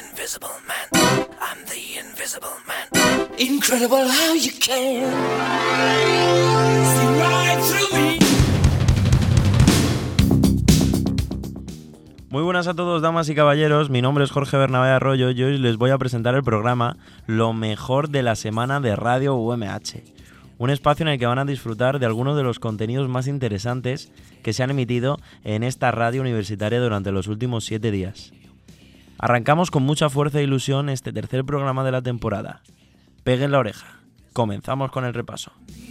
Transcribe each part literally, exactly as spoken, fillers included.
Invisible Man. I'm the Invisible Man. Incredible how you can see right through me. Muy buenas a todos, damas y caballeros. Mi nombre es Jorge Bernabé Arroyo y hoy les voy a presentar el programa Lo mejor de la semana de Radio U M H. Un espacio en el que van a disfrutar de algunos de los contenidos más interesantes que se han emitido en esta radio universitaria durante los últimos siete días. Arrancamos con mucha fuerza e ilusión este tercer programa de la temporada. Peguen la oreja. Comenzamos con el repaso.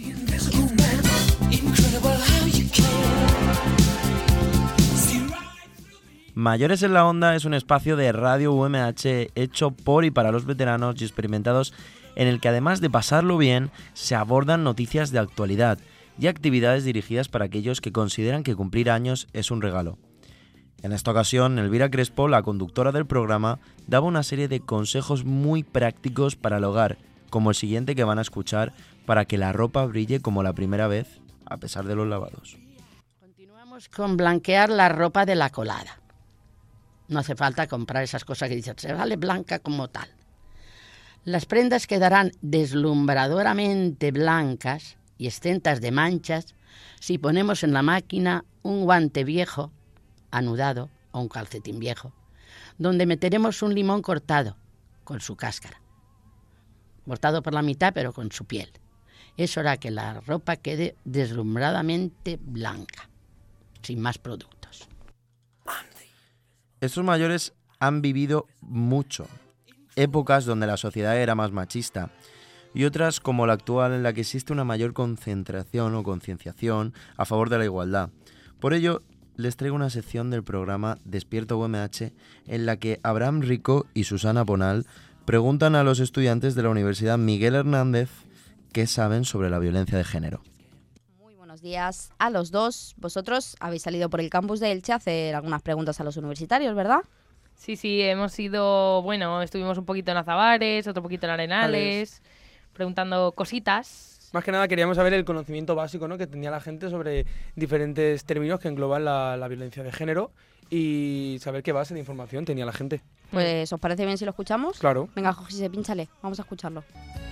Mayores en la Onda es un espacio de Radio U M H hecho por y para los veteranos y experimentados en el que además de pasarlo bien, se abordan noticias de actualidad y actividades dirigidas para aquellos que consideran que cumplir años es un regalo. En esta ocasión, Elvira Crespo, la conductora del programa, daba una serie de consejos muy prácticos para el hogar, como el siguiente que van a escuchar, para que la ropa brille como la primera vez, a pesar de los lavados. Continuamos con blanquear la ropa de la colada. No hace falta comprar esas cosas que dicen, se vale blanca como tal. Las prendas quedarán deslumbradoramente blancas y exentas de manchas si ponemos en la máquina un guante viejo, anudado, o un calcetín viejo, donde meteremos un limón cortado, con su cáscara. Cortado por la mitad, pero con su piel. Eso hará que la ropa quede deslumbradamente blanca, sin más productos. Estos mayores han vivido mucho. Épocas donde la sociedad era más machista y otras como la actual en la que existe una mayor concentración o concienciación a favor de la igualdad. Por ello, les traigo una sección del programa Despierta U M H en la que Abraham Rico y Susana Ponal preguntan a los estudiantes de la Universidad Miguel Hernández qué saben sobre la violencia de género. Muy buenos días a los dos. Vosotros habéis salido por el campus de Elche a hacer algunas preguntas a los universitarios, ¿verdad? Sí, sí, hemos ido, bueno, estuvimos un poquito en Azabares, otro poquito en Arenales, vale. Preguntando cositas. Más que nada queríamos saber el conocimiento básico, ¿no?, que tenía la gente sobre diferentes términos que engloban la, la violencia de género y saber qué base de información tenía la gente. Pues, ¿os parece bien si lo escuchamos? Claro. Venga, José, pínchale, vamos a escucharlo.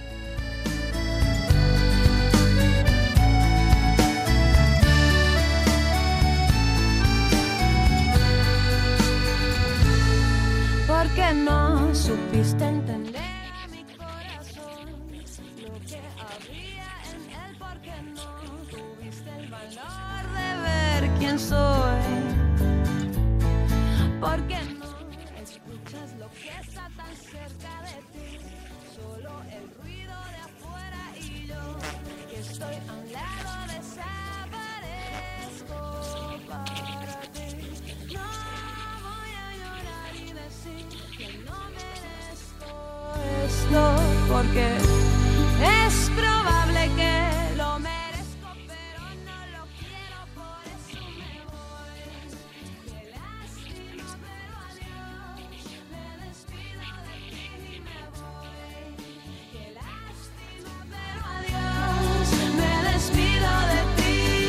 ¿Por qué no supiste entender a mi corazón lo que había en él? ¿Por qué no tuviste el valor de ver quién soy? ¿Por qué no escuchas lo que está tan cerca de ti? Solo el ruido de afuera y yo, que estoy a un lado, desaparezco para ti. No voy a llorar y decir que no merezco esto, porque es probable que lo merezco, pero no lo quiero, por eso me voy. Qué lástima, pero adiós, me despido de ti y me voy. Qué lástima, pero adiós, me despido de ti.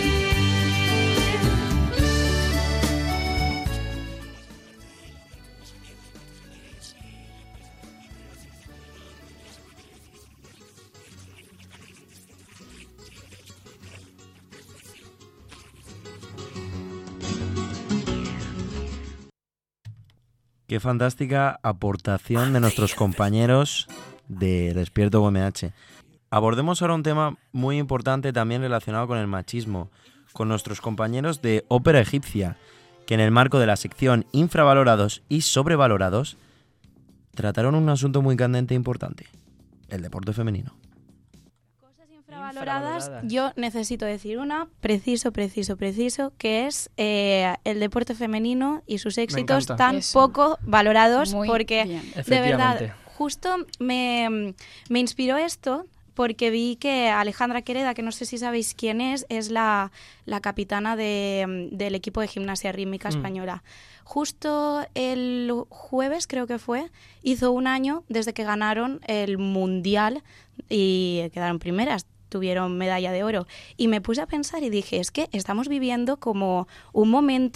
Qué fantástica aportación de nuestros compañeros de Despierto U M H. Abordemos ahora un tema muy importante también relacionado con el machismo, con nuestros compañeros de Ópera Egipcia, que en el marco de la sección Infravalorados y Sobrevalorados trataron un asunto muy candente e importante, el deporte femenino. Valoradas, yo necesito decir una, preciso, preciso, preciso, que es eh, el deporte femenino y sus éxitos tan Eso. poco valorados. Muy porque bien. De verdad, justo me, me inspiró esto porque vi que Alejandra Quereda, que no sé si sabéis quién es, es la, la capitana de, del equipo de gimnasia rítmica mm. española. Justo el jueves, creo que fue, hizo un año desde que ganaron el Mundial y quedaron primeras. Tuvieron medalla de oro. Y me puse a pensar y dije, es que estamos viviendo como un momento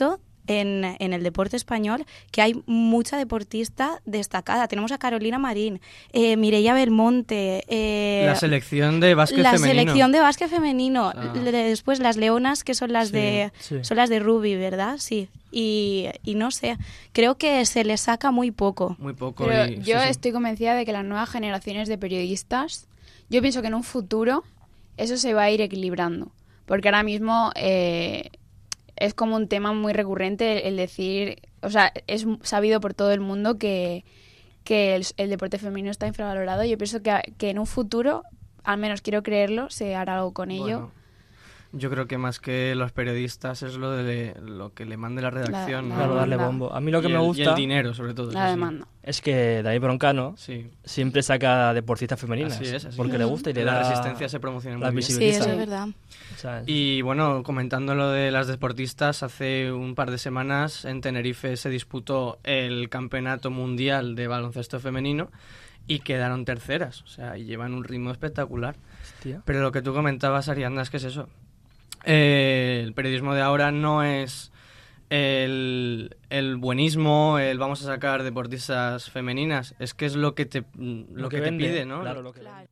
en, en el deporte español que hay mucha deportista destacada. Tenemos a Carolina Marín, eh, Mireia Belmonte... Eh, la selección de básquet la femenino. La selección de básquet femenino. Ah. Después las leonas, que son las, sí, de, sí. son las de rugby, ¿verdad? Sí. Y, y no sé, creo que se les saca muy poco. Muy poco. Pero y, yo sí, sí. estoy convencida de que las nuevas generaciones de periodistas, yo pienso que en un futuro eso se va a ir equilibrando. Porque ahora mismo eh, es como un tema muy recurrente el, el decir, o sea, es sabido por todo el mundo que, que el, el deporte femenino está infravalorado. Yo pienso que, que en un futuro, al menos quiero creerlo, se hará algo con ello. Bueno, yo creo que más que los periodistas es lo de lo que le mande la redacción. La, ¿no? Claro, darle bombo. A mí lo que y me el, gusta... Y el dinero, sobre todo. La demanda. Sí. Es que David Broncano sí. siempre saca deportistas femeninas. Así es, así porque es. le gusta y le la da... resistencia se promociona las muy bien. Sí, eso es verdad. O sea, y bueno, comentando lo de las deportistas, hace un par de semanas en Tenerife se disputó el campeonato mundial de baloncesto femenino y quedaron terceras. O sea, y llevan un ritmo espectacular. Hostia. Pero lo que tú comentabas, Ariadna, es que es eso. Eh, el periodismo de ahora no es el, el buenismo, el vamos a sacar deportistas femeninas, es que es lo que te, lo lo que que te vende, pide, ¿no? Claro, lo que vende.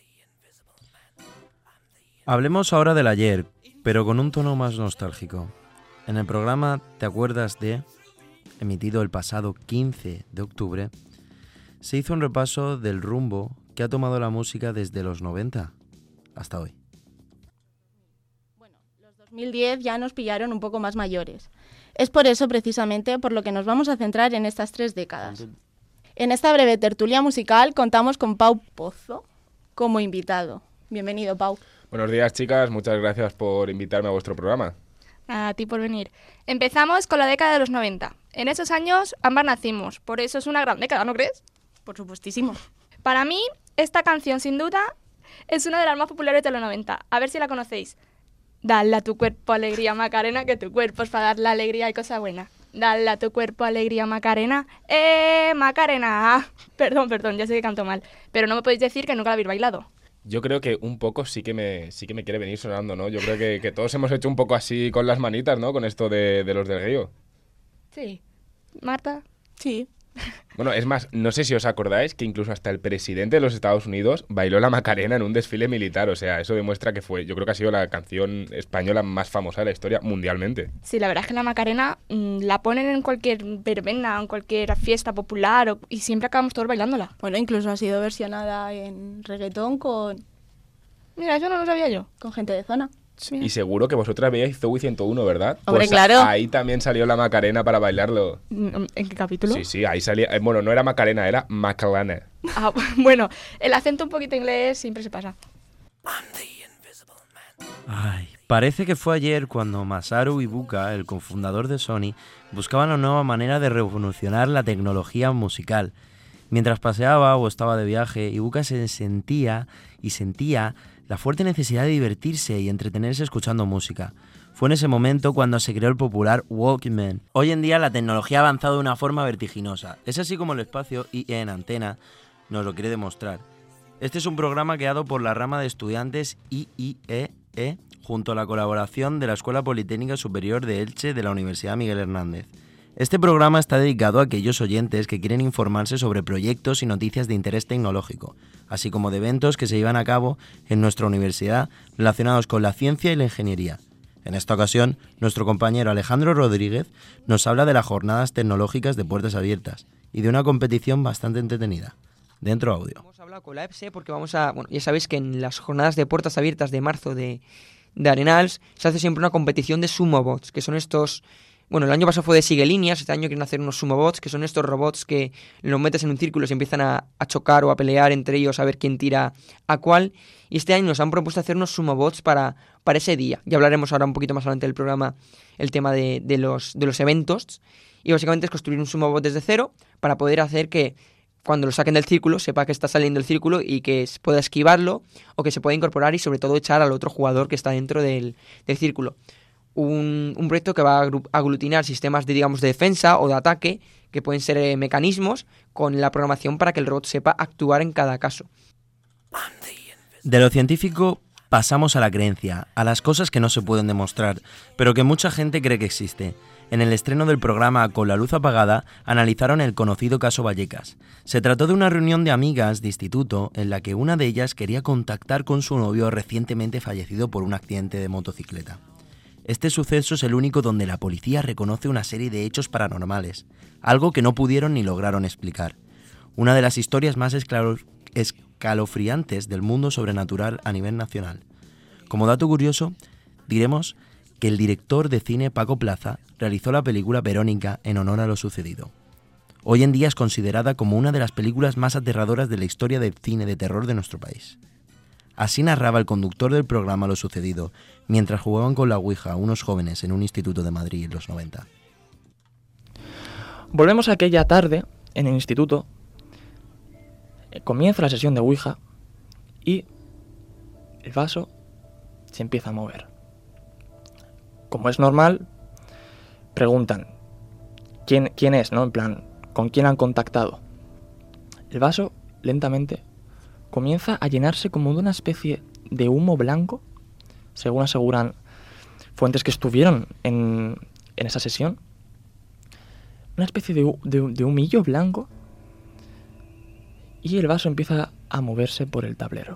Hablemos ahora del ayer, pero con un tono más nostálgico. En el programa ¿Te acuerdas de?, emitido el pasado quince de octubre, se hizo un repaso del rumbo que ha tomado la música desde los noventa hasta hoy. dos mil diez ya nos pillaron un poco más mayores. Es por eso, precisamente, por lo que nos vamos a centrar en estas tres décadas. En esta breve tertulia musical contamos con Pau Pozo como invitado. Bienvenido, Pau. Buenos días, chicas. Muchas gracias por invitarme a vuestro programa. A ti por venir. Empezamos con la década de los noventa. En esos años ambas nacimos, por eso es una gran década, ¿no crees? Por supuestísimo. Para mí, esta canción, sin duda, es una de las más populares de los noventa. A ver si la conocéis. Dale a tu cuerpo alegría, Macarena, que tu cuerpo es para dar la alegría y cosa buena. Dale a tu cuerpo alegría, Macarena. ¡Eh, Macarena! Perdón, perdón, ya sé que canto mal. Pero no me podéis decir que nunca la habéis bailado. Yo creo que un poco sí que me sí que me quiere venir sonando, ¿no? Yo creo que, que todos hemos hecho un poco así con las manitas, ¿no? Con esto de, de los del río. Sí. ¿Marta? Sí. Bueno, es más, no sé si os acordáis que incluso hasta el presidente de los Estados Unidos bailó la Macarena en un desfile militar. O sea, eso demuestra que fue, yo creo que ha sido la canción española más famosa de la historia mundialmente. Sí, la verdad es que la Macarena mmm, la ponen en cualquier verbena, en cualquier fiesta popular o, y siempre acabamos todos bailándola. Bueno, incluso ha sido versionada en reggaetón con... Mira, eso no lo sabía yo. Con gente de zona. Mira. Y seguro que vosotras veíais Zoey ciento uno, ¿verdad? Hombre, pues claro. Ahí también salió la Macarena para bailarlo. ¿En qué capítulo? Sí, sí, ahí salía... eh, Bueno, no era Macarena, era Macalana. Ah, bueno, el acento un poquito inglés siempre se pasa. Ay, parece que fue ayer cuando Masaru Ibuka, el cofundador de Sony, buscaba una nueva manera de revolucionar la tecnología musical. Mientras paseaba o estaba de viaje, Ibuka se sentía y sentía la fuerte necesidad de divertirse y entretenerse escuchando música. Fue en ese momento cuando se creó el popular Walkman. Hoy en día la tecnología ha avanzado de una forma vertiginosa. Es así como el espacio I E en Antena nos lo quiere demostrar. Este es un programa creado por la rama de estudiantes I I E E junto a la colaboración de la Escuela Politécnica Superior de Elche de la Universidad Miguel Hernández. Este programa está dedicado a aquellos oyentes que quieren informarse sobre proyectos y noticias de interés tecnológico, así como de eventos que se llevan a cabo en nuestra universidad relacionados con la ciencia y la ingeniería. En esta ocasión, nuestro compañero Alejandro Rodríguez nos habla de las jornadas tecnológicas de puertas abiertas y de una competición bastante entretenida. Dentro audio. Hemos hablado con la E P S E porque vamos a... Bueno, ya sabéis que en las jornadas de puertas abiertas de marzo de, de Arenals se hace siempre una competición de sumobots, que son estos... Bueno, el año pasado fue de sigue líneas, este año quieren hacer unos sumobots, que son estos robots que los metes en un círculo y se empiezan a, a chocar o a pelear entre ellos a ver quién tira a cuál. Y este año nos han propuesto hacer unos sumobots para, para ese día. Ya hablaremos ahora un poquito más adelante del programa el tema de, de, los, de los eventos. Y básicamente es construir un sumobot desde cero para poder hacer que cuando lo saquen del círculo sepa que está saliendo del círculo y que pueda esquivarlo o que se pueda incorporar y sobre todo echar al otro jugador que está dentro del, del círculo. Un, un proyecto que va a aglutinar sistemas de, digamos, de defensa o de ataque, que pueden ser eh, mecanismos, con la programación para que el robot sepa actuar en cada caso. De lo científico pasamos a la creencia, a las cosas que no se pueden demostrar, pero que mucha gente cree que existe. En el estreno del programa Con la luz apagada, analizaron el conocido caso Vallecas. Se trató de una reunión de amigas de instituto en la que una de ellas quería contactar con su novio recientemente fallecido por un accidente de motocicleta. Este suceso es el único donde la policía reconoce una serie de hechos paranormales, algo que no pudieron ni lograron explicar. Una de las historias más esclaro- escalofriantes del mundo sobrenatural a nivel nacional. Como dato curioso, diremos que el director de cine Paco Plaza realizó la película Verónica en honor a lo sucedido. Hoy en día es considerada como una de las películas más aterradoras de la historia del cine de terror de nuestro país. Así narraba el conductor del programa lo sucedido, mientras jugaban con la Ouija unos jóvenes en un instituto de Madrid en los noventa. Volvemos a aquella tarde en el instituto. Comienza la sesión de Ouija y el vaso se empieza a mover. Como es normal, preguntan quién, quién es, ¿no? En plan, ¿con quién han contactado? El vaso lentamente comienza a llenarse como de una especie de humo blanco, según aseguran fuentes que estuvieron en, en esa sesión. Una especie de, de, de humillo blanco, y el vaso empieza a moverse por el tablero.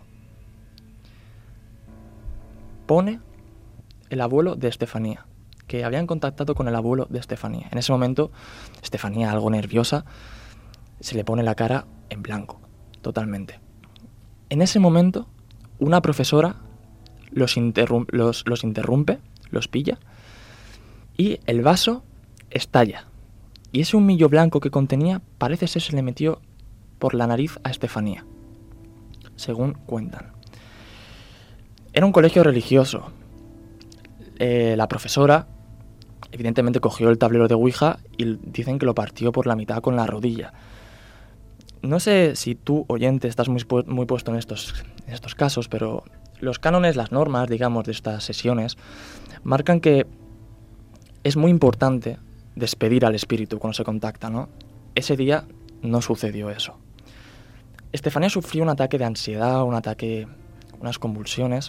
Pone el abuelo de Estefanía, que habían contactado con el abuelo de Estefanía. En ese momento, Estefanía, algo nerviosa, se le pone la cara en blanco, totalmente. En ese momento, una profesora los, interrum- los, los interrumpe, los pilla, y el vaso estalla. Y ese humillo blanco que contenía parece ser se le metió por la nariz a Estefanía, según cuentan. Era un colegio religioso. Eh, la profesora, evidentemente, cogió el tablero de Ouija y dicen que lo partió por la mitad con la rodilla. No sé si tú, oyente, estás muy, muy puesto en estos, en estos casos, pero los cánones, las normas, digamos, de estas sesiones, marcan que es muy importante despedir al espíritu cuando se contacta, ¿no? Ese día no sucedió eso. Estefanía sufrió un ataque de ansiedad, un ataque, unas convulsiones,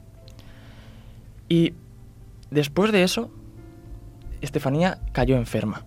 y después de eso, Estefanía cayó enferma.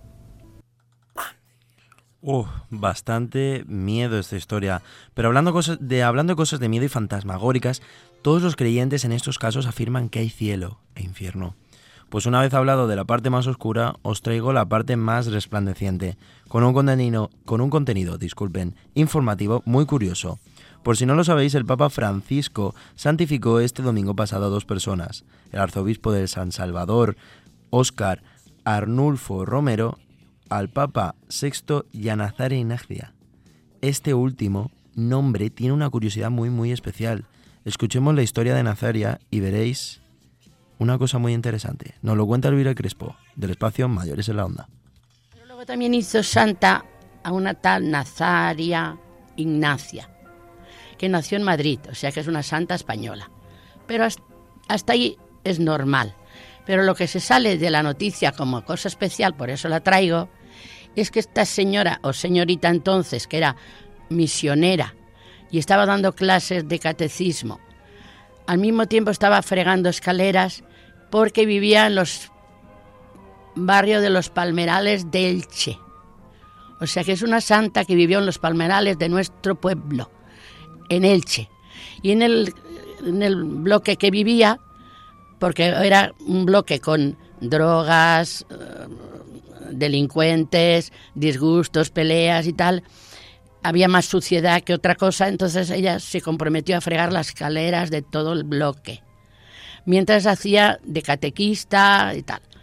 Uh, bastante miedo esta historia. Pero hablando, cosas de, hablando de cosas de miedo y fantasmagóricas, todos los creyentes en estos casos afirman que hay cielo e infierno. Pues una vez hablado de la parte más oscura, os traigo la parte más resplandeciente, con un contenido, con un contenido, disculpen, informativo muy curioso. Por si no lo sabéis, el Papa Francisco santificó este domingo pasado a dos personas, el arzobispo de San Salvador, Óscar Arnulfo Romero, al Papa Sexto y a Nazaria Ignacia. Este último nombre tiene una curiosidad muy muy especial. Escuchemos la historia de Nazaria y veréis una cosa muy interesante. Nos lo cuenta Elvira Crespo, del espacio Mayores en la Onda. Pero luego también hizo santa a una tal Nazaria Ignacia, que nació en Madrid, o sea que es una santa española. Pero hasta ahí es normal. Pero lo que se sale de la noticia como cosa especial, por eso la traigo, es que esta señora o señorita entonces, que era misionera y estaba dando clases de catecismo, al mismo tiempo estaba fregando escaleras porque vivía en los barrios de los Palmerales de Elche. O sea que es una santa que vivió en los Palmerales de nuestro pueblo, en Elche. Y en el, en el bloque que vivía, porque era un bloque con drogas, delincuentes, disgustos, peleas y tal, había más suciedad que otra cosa, entonces ella se comprometió a fregar las escaleras de todo el bloque, mientras hacía de catequista y tal.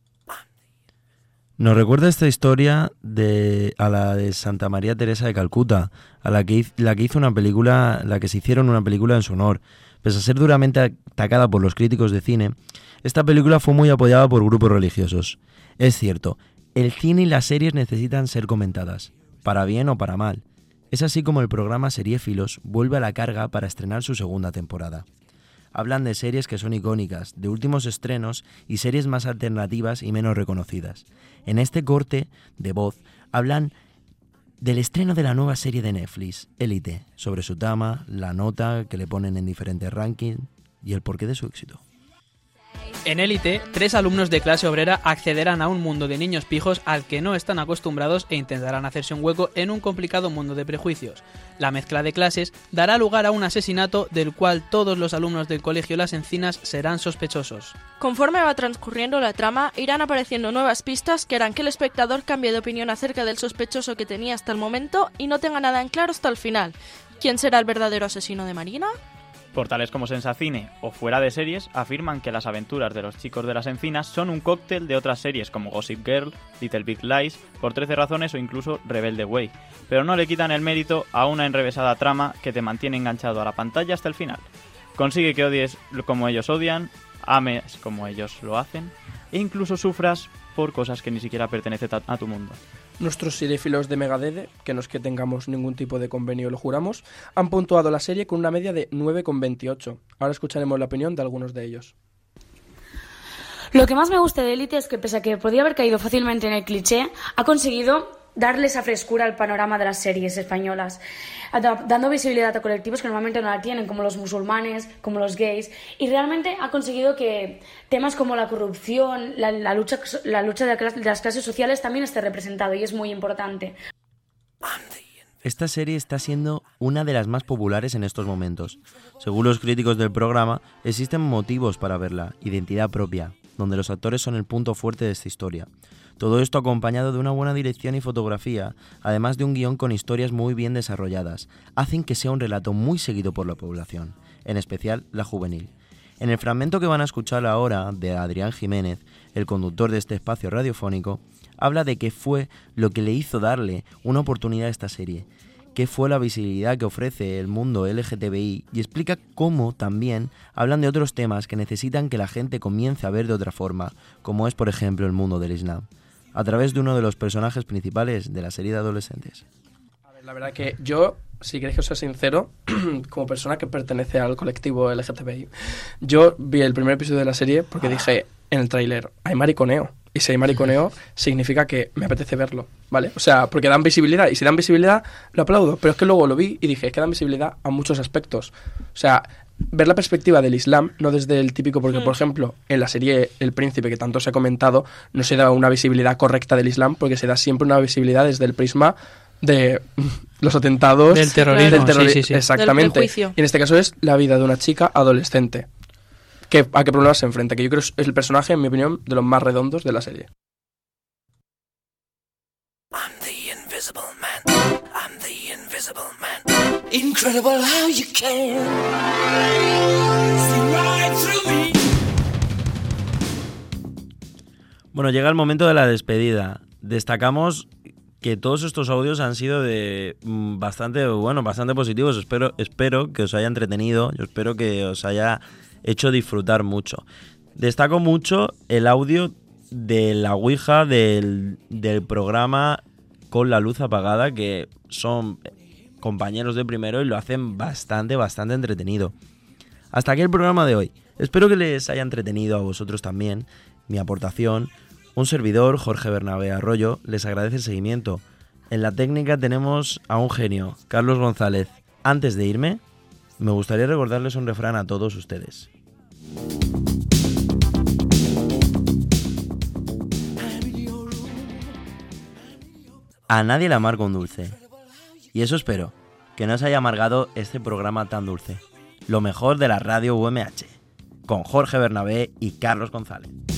Nos recuerda esta historia de, a la de Santa María Teresa de Calcuta, a la que, la que hizo una película, la que se hicieron una película en su honor. Pese a ser duramente atacada por los críticos de cine, esta película fue muy apoyada por grupos religiosos. Es cierto, el cine y las series necesitan ser comentadas, para bien o para mal. Es así como el programa Seriéfilos vuelve a la carga para estrenar su segunda temporada. Hablan de series que son icónicas, de últimos estrenos y series más alternativas y menos reconocidas. En este corte de voz hablan del estreno de la nueva serie de Netflix, Élite, sobre su trama, la nota que le ponen en diferentes rankings y el porqué de su éxito. En Élite, tres alumnos de clase obrera accederán a un mundo de niños pijos al que no están acostumbrados e intentarán hacerse un hueco en un complicado mundo de prejuicios. La mezcla de clases dará lugar a un asesinato del cual todos los alumnos del Colegio Las Encinas serán sospechosos. Conforme va transcurriendo la trama, irán apareciendo nuevas pistas que harán que el espectador cambie de opinión acerca del sospechoso que tenía hasta el momento y no tenga nada en claro hasta el final. ¿Quién será el verdadero asesino de Marina? Portales como Sensacine o Fuera de Series afirman que las aventuras de los chicos de las encinas son un cóctel de otras series como Gossip Girl, Little Big Lies, Por trece razones o incluso Rebelde Way, pero no le quitan el mérito a una enrevesada trama que te mantiene enganchado a la pantalla hasta el final. Consigue que odies como ellos odian, ames como ellos lo hacen e incluso sufras por cosas que ni siquiera pertenecen a tu mundo. Nuestros cinéfilos de Megadede, que no es que tengamos ningún tipo de convenio, lo juramos, han puntuado la serie con una media de nueve coma veintiocho. Ahora escucharemos la opinión de algunos de ellos. Lo que más me gusta de Élite es que, pese a que podía haber caído fácilmente en el cliché, ha conseguido darle esa frescura al panorama de las series españolas, dando visibilidad a colectivos que normalmente no la tienen, como los musulmanes, como los gays, y realmente ha conseguido que temas como la corrupción, la, la lucha, la lucha de, de las clases sociales también esté representado, y es muy importante. Esta serie está siendo una de las más populares en estos momentos. Según los críticos del programa, existen motivos para verla, identidad propia, donde los actores son el punto fuerte de esta historia. Todo esto acompañado de una buena dirección y fotografía, además de un guión con historias muy bien desarrolladas, hacen que sea un relato muy seguido por la población, en especial la juvenil. En el fragmento que van a escuchar ahora de Adrián Jiménez, el conductor de este espacio radiofónico, habla de qué fue lo que le hizo darle una oportunidad a esta serie, qué fue la visibilidad que ofrece el mundo L G T B I y explica cómo también hablan de otros temas que necesitan que la gente comience a ver de otra forma, como es por ejemplo el mundo del Islam, a través de uno de los personajes principales de la serie de adolescentes. A ver, la verdad que yo, si queréis que os sea sincero, como persona que pertenece al colectivo L G T B I, yo vi el primer episodio de la serie porque dije en el tráiler, hay mariconeo. Y si hay mariconeo, significa que me apetece verlo, ¿vale? O sea, porque dan visibilidad, y si dan visibilidad, lo aplaudo. Pero es que luego lo vi y dije, es que dan visibilidad a muchos aspectos. O sea, ver la perspectiva del Islam, no desde el típico, porque, por ejemplo, en la serie El Príncipe, que tanto se ha comentado, no se da una visibilidad correcta del Islam, porque se da siempre una visibilidad desde el prisma de los atentados. Del terrorismo, del terrori- sí, sí, sí. Exactamente. Del prejuicio. Y en este caso es la vida de una chica adolescente. ¿Qué, ¿A qué problemas se enfrenta? Que yo creo que es el personaje, en mi opinión, de los más redondos de la serie. I'm the invisible man. I'm the invisible man. Incredible how you can see right through me. Bueno, llega el momento de la despedida. Destacamos que todos estos audios han sido de mm, bastante, bueno, bastante positivos. Espero, espero que os haya entretenido. Yo espero que os haya hecho disfrutar mucho. Destaco mucho el audio de la Ouija del, del programa Con la luz apagada, que son compañeros de primero y lo hacen bastante, bastante entretenido. Hasta aquí el programa de hoy. Espero que les haya entretenido a vosotros también mi aportación. Un servidor, Jorge Bernabé Arroyo, les agradece el seguimiento. En la técnica tenemos a un genio, Carlos González. Antes de irme, me gustaría recordarles un refrán a todos ustedes. A nadie le amarga un dulce. Y eso espero, que no os haya amargado este programa tan dulce. Lo mejor de la radio U M H, con Jorge Bernabé y Carlos González.